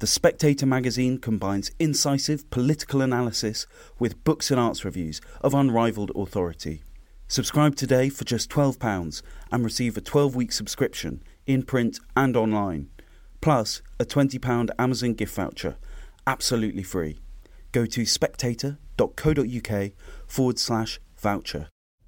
The Spectator magazine combines incisive political analysis with books and arts reviews of unrivalled authority. Subscribe today for just £12 and receive a 12-week subscription in print and online, plus a £20 Amazon gift voucher, absolutely free. Go to spectator.co.uk/voucher.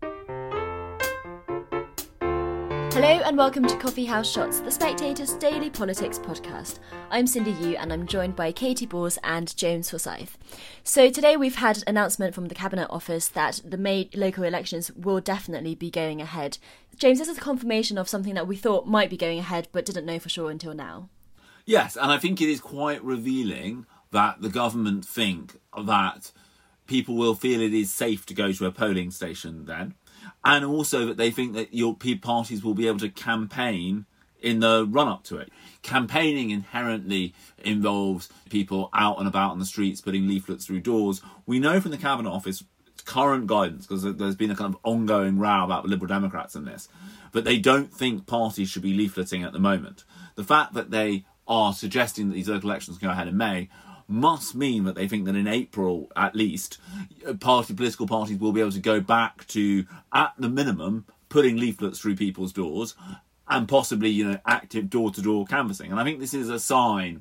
Hello and welcome to Coffee House Shots, the Spectator's daily politics podcast. I'm Cindy Yu and I'm joined by Katie Bors and James Forsyth. So today we've had an announcement from the Cabinet Office that the May local elections will definitely be going ahead. James, this is a confirmation of something that we thought might be going ahead but didn't know for sure until now. Yes, and I think it is quite revealing that the government think that people will feel it is safe to go to a polling station then. And also that they think that your parties will be able to campaign in the run-up to it. Campaigning inherently involves people out and about on the streets, putting leaflets through doors. We know from the Cabinet Office current guidance, because there's been a kind of ongoing row about the Liberal Democrats in this, but they don't think parties should be leafleting at the moment. The fact that they are suggesting that these local elections go ahead in May must mean that they think that in April, at least, political parties will be able to go back to, at the minimum, putting leaflets through people's doors and possibly, active door-to-door canvassing. And I think this is a sign,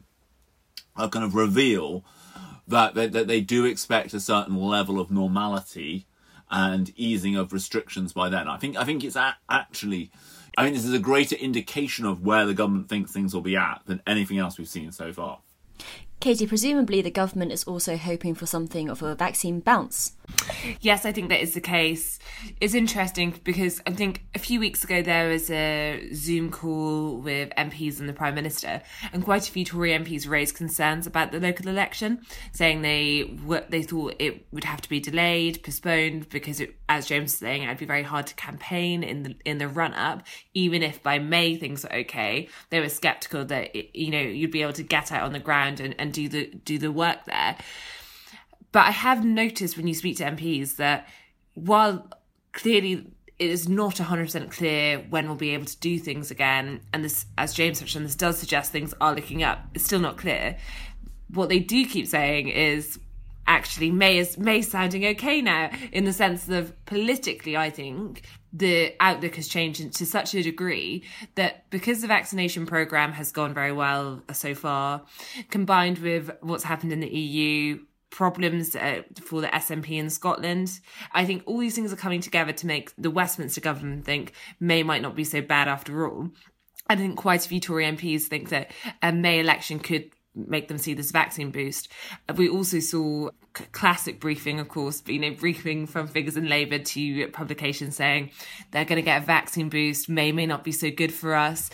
a kind of reveal, that they do expect a certain level of normality and easing of restrictions by then. I think it's actually... I think this is a greater indication of where the government thinks things will be at than anything else we've seen so far. Katie, presumably the government is also hoping for something of a vaccine bounce. Yes, I think that is the case. It's interesting because I think a few weeks ago there was a Zoom call with MPs and the Prime Minister, and quite a few Tory MPs raised concerns about the local election, saying they thought it would have to be delayed, postponed, because as James was saying, it'd be very hard to campaign in the run-up. Even if by May things are okay, they were sceptical that you'd be able to get out on the ground and do the work there. But I have noticed when you speak to MPs that while clearly it is not 100% clear when we'll be able to do things again, and this, as James mentioned, this does suggest things are looking up, it's still not clear. What they do keep saying is actually May's sounding okay now, in the sense of politically, I think the outlook has changed to such a degree that because the vaccination programme has gone very well so far, combined with what's happened in the EU, problems for the SNP in Scotland, I think all these things are coming together to make the Westminster government think May might not be so bad after all. I think quite a few Tory MPs think that a May election could make them see this vaccine boost. We also saw classic briefing, of course, briefing from figures in Labour to publications saying they're going to get a vaccine boost, may not be so good for us.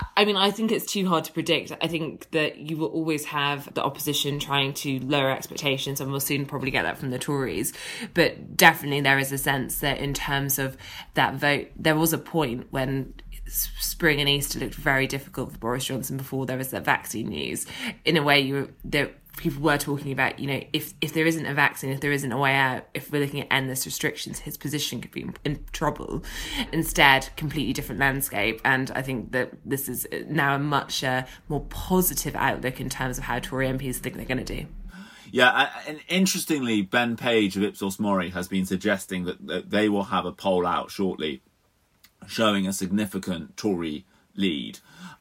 I think it's too hard to predict. I think that you will always have the opposition trying to lower expectations, and we'll soon probably get that from the Tories. But definitely there is a sense that in terms of that vote, there was a point when spring and Easter looked very difficult for Boris Johnson before there was that vaccine news. In a way, people were talking about, if there isn't a vaccine, if there isn't a way out, if we're looking at endless restrictions, his position could be in trouble. Instead, completely different landscape. And I think that this is now a much more positive outlook in terms of how Tory MPs think they're going to do. Yeah, and interestingly, Ben Page of Ipsos Mori has been suggesting that they will have a poll out shortly showing a significant Tory lead.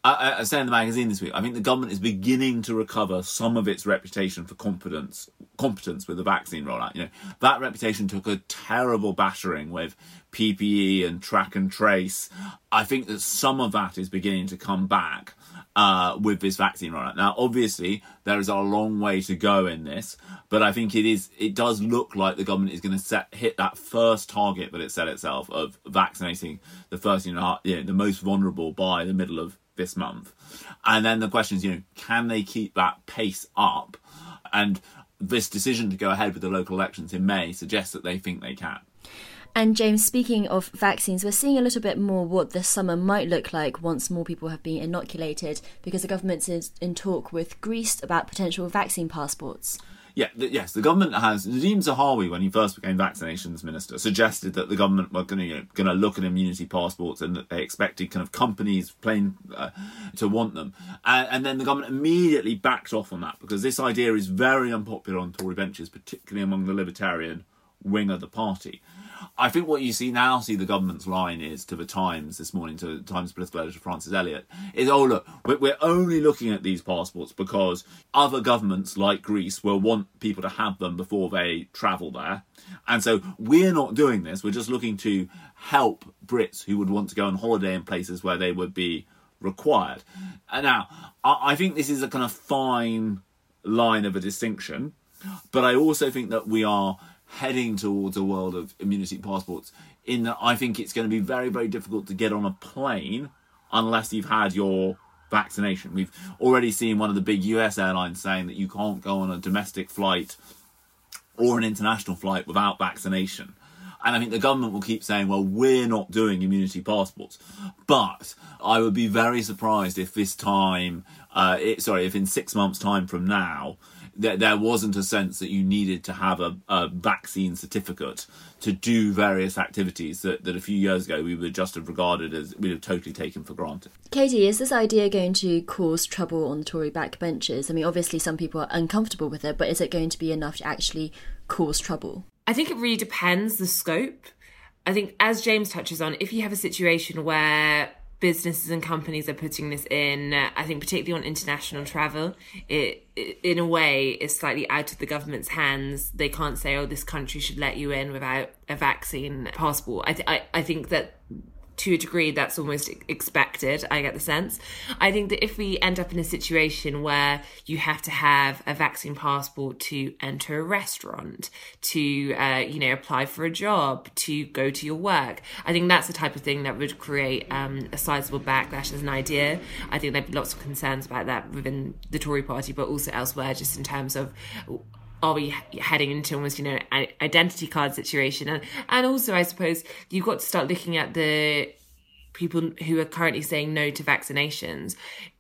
I say in the magazine this week, I think the government is beginning to recover some of its reputation for competence with the vaccine rollout. That reputation took a terrible battering with PPE and track and trace. I think that some of that is beginning to come back with this vaccine rollout. Now, obviously, there is a long way to go in this, but I think it does look like the government is going to hit that first target that it set itself of vaccinating the first, the most vulnerable by the middle of this month. And then the question is, can they keep that pace up? And this decision to go ahead with the local elections in May suggests that they think they can. And James, speaking of vaccines, we're seeing a little bit more what the summer might look like once more people have been inoculated, because the government is in talk with Greece about potential vaccine passports. Yes, the government has. Nadeem Zahawi, when he first became vaccinations minister, suggested that the government were going to look at immunity passports and that they expected kind of companies to want them. And then the government immediately backed off on that because this idea is very unpopular on Tory benches, particularly among the libertarian wing of the party. I think what you see the government's line is to the Times this morning, to the Times political editor Francis Elliott, is, oh, look, we're only looking at these passports because other governments like Greece will want people to have them before they travel there. And so we're not doing this. We're just looking to help Brits who would want to go on holiday in places where they would be required. And now, I think this is a kind of fine line of a distinction, but I also think that we are heading towards a world of immunity passports in that I think it's going to be very, very difficult to get on a plane unless you've had your vaccination. We've already seen one of the big US airlines saying that you can't go on a domestic flight or an international flight without vaccination. And I think the government will keep saying, well, we're not doing immunity passports. But I would be very surprised if if in 6 months' time from now, there wasn't a sense that you needed to have a vaccine certificate to do various activities that a few years ago we would just have regarded as we'd have totally taken for granted. Katie, is this idea going to cause trouble on the Tory backbenches? I mean, obviously some people are uncomfortable with it, but is it going to be enough to actually cause trouble? I think it really depends the scope. I think, as James touches on, if you have a situation where businesses and companies are putting this in, I think particularly on international travel, it in a way is slightly out of the government's hands. They can't say, oh, this country should let you in without a vaccine passport. I think that to a degree that's almost expected, I get the sense. I think that if we end up in a situation where you have to have a vaccine passport to enter a restaurant, to apply for a job, to go to your work, I think that's the type of thing that would create a sizable backlash as an idea. I think there'd be lots of concerns about that within the Tory party, but also elsewhere, just in terms of, are we heading into almost, an identity card situation? And also, I suppose, you've got to start looking at the people who are currently saying no to vaccinations.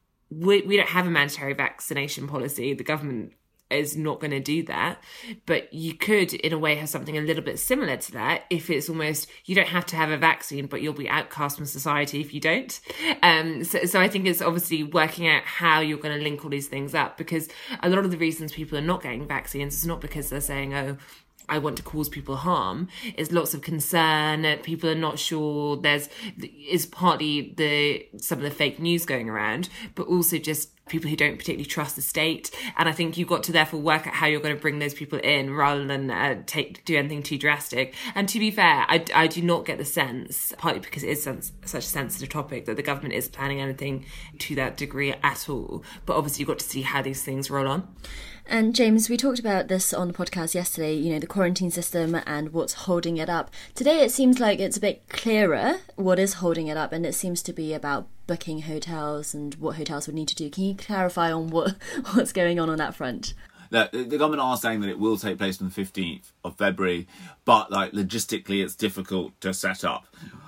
We don't have a mandatory vaccination policy. The government is not going to do that. But you could, in a way, have something a little bit similar to that if it's almost, you don't have to have a vaccine, but you'll be outcast from society if you don't. So I think it's obviously working out how you're going to link all these things up, because a lot of the reasons people are not getting vaccines is not because they're saying, oh, I want to cause people harm. It's lots of concern. People are not sure. Is partly some of the fake news going around, but also just people who don't particularly trust the state. And I think you've got to therefore work out how you're going to bring those people in rather than do anything too drastic. And to be fair, I do not get the sense, partly because it is such a sensitive topic, that the government is planning anything to that degree at all. But obviously you've got to see how these things roll on. And James, we talked about this on the podcast yesterday, the quarantine system and what's holding it up. Today it seems like it's a bit clearer what is holding it up, and it seems to be about booking hotels and what hotels would need to do. Can you clarify on what's going on that front? The government are saying that it will take place on the 15th of February, but logistically it's difficult to set up.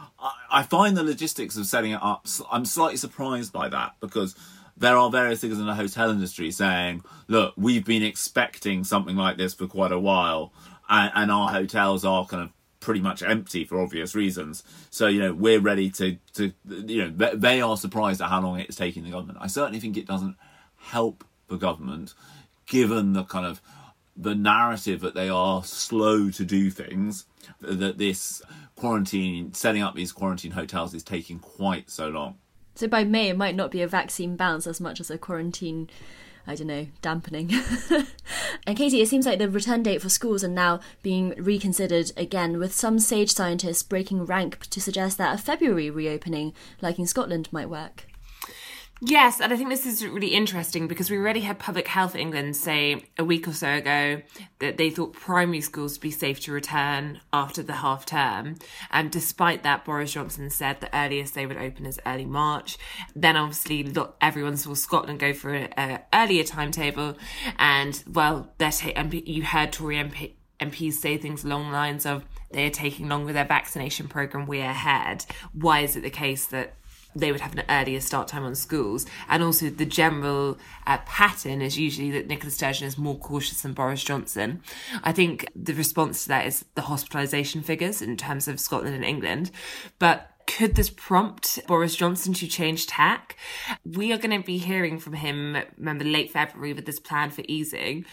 I find the logistics of setting it up, I'm slightly surprised by that, because there are various figures in the hotel industry saying, look, we've been expecting something like this for quite a while, and our hotels are kind of pretty much empty for obvious reasons. So, we're ready to they are surprised at how long it's taking the government. I certainly think it doesn't help the government, given the kind of the narrative that they are slow to do things, that this setting up these quarantine hotels is taking quite so long. So by May, it might not be a vaccine bounce as much as a quarantine, dampening. And Katie, it seems like the return date for schools are now being reconsidered again, with some sage scientists breaking rank to suggest that a February reopening, like in Scotland, might work. Yes, and I think this is really interesting because we already had Public Health England say a week or so ago that they thought primary schools would be safe to return after the half term. And despite that, Boris Johnson said the earliest they would open is early March. Then obviously everyone saw Scotland go for an earlier timetable. And you heard Tory MPs say things along the lines of, they are taking longer with their vaccination programme, we're ahead. Why is it the case that they would have an earlier start time on schools. And also the general pattern is usually that Nicola Sturgeon is more cautious than Boris Johnson. I think the response to that is the hospitalisation figures in terms of Scotland and England. But could this prompt Boris Johnson to change tack? We are going to be hearing from him, remember, late February with this plan for easing.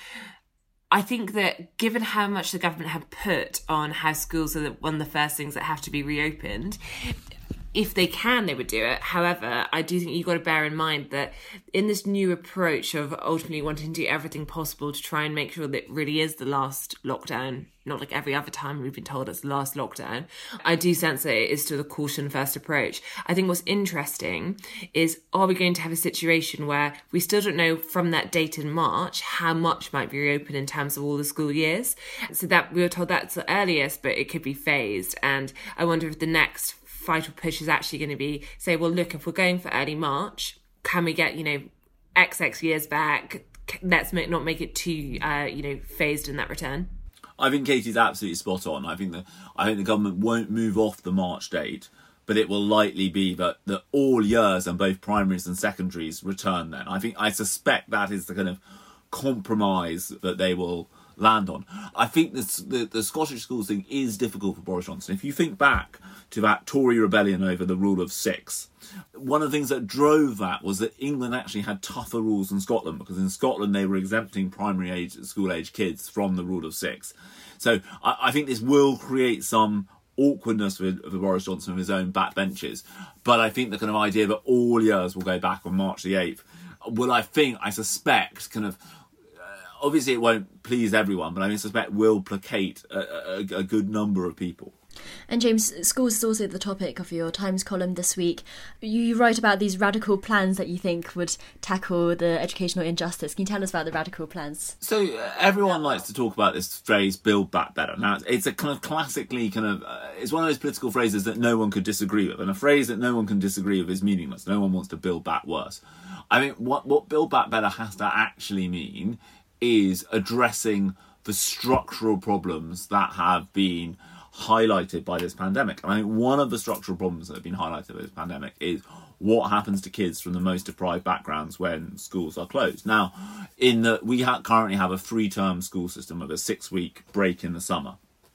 I think that given how much the government have put on how schools are one of the first things that have to be reopened, if they can, they would do it. However, I do think you've got to bear in mind that in this new approach of ultimately wanting to do everything possible to try and make sure that it really is the last lockdown, not like every other time we've been told it's the last lockdown, I do sense that it is still a caution-first approach. I think what's interesting is, are we going to have a situation where we still don't know from that date in March how much might be reopened in terms of all the school years? So that we were told that's the earliest, but it could be phased. And I wonder if the next fight or push is actually going to be say, well, look, if we're going for early March, can we get, XX years back? Let's not make it too, phased in that return. I think Katie's absolutely spot on. I think the government won't move off the March date, but it will likely be that all years and both primaries and secondaries return then. I suspect that is the kind of compromise that they will land on. I think the Scottish schools thing is difficult for Boris Johnson. If you think back to that Tory rebellion over the rule of 6, one of the things that drove that was that England actually had tougher rules than Scotland, because in Scotland they were exempting primary school age kids from the rule of 6. So I think this will create some awkwardness for Boris Johnson with his own backbenchers. But I think the kind of idea that all years will go back on March the 8th, I suspect kind of, obviously it won't please everyone, but I suspect will placate a good number of people. And James, schools is also the topic of your Times column this week. You write about these radical plans that you think would tackle the educational injustice. Can you tell us about the radical plans? So everyone likes to talk about this phrase, build back better. Now, it's a kind of classically it's one of those political phrases that no one could disagree with. And a phrase that no one can disagree with is meaningless. No one wants to build back worse. I mean, what build back better has to actually mean is addressing the structural problems that have been highlighted by this pandemic. And I think one of the structural problems that have been highlighted by this pandemic is what happens to kids from the most deprived backgrounds when schools are closed. Now, we currently have a 3-term school system with a 6-week break in the summer.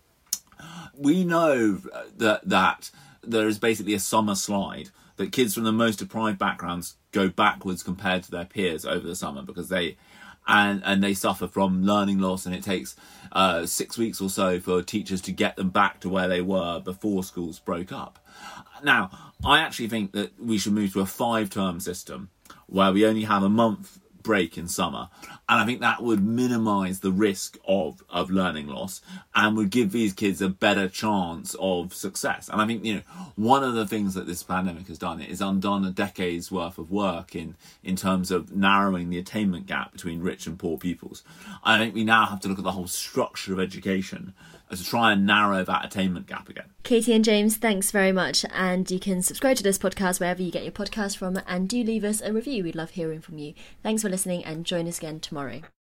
We know that there is basically a summer slide, that kids from the most deprived backgrounds go backwards compared to their peers over the summer because they suffer from learning loss, and it takes 6 weeks or so for teachers to get them back to where they were before schools broke up. Now, I actually think that we should move to a 5-term system where we only have a month break in summer, and I think that would minimise the risk of learning loss and would give these kids a better chance of success. And I think one of the things that this pandemic has done is undone a decade's worth of work in terms of narrowing the attainment gap between rich and poor pupils. I think we now have to look at the whole structure of education to try and narrow that attainment gap again. Katie and James, thanks very much. And you can subscribe to this podcast wherever you get your podcast from, and do leave us a review. We'd love hearing from you. Thanks for listening, and join us again tomorrow.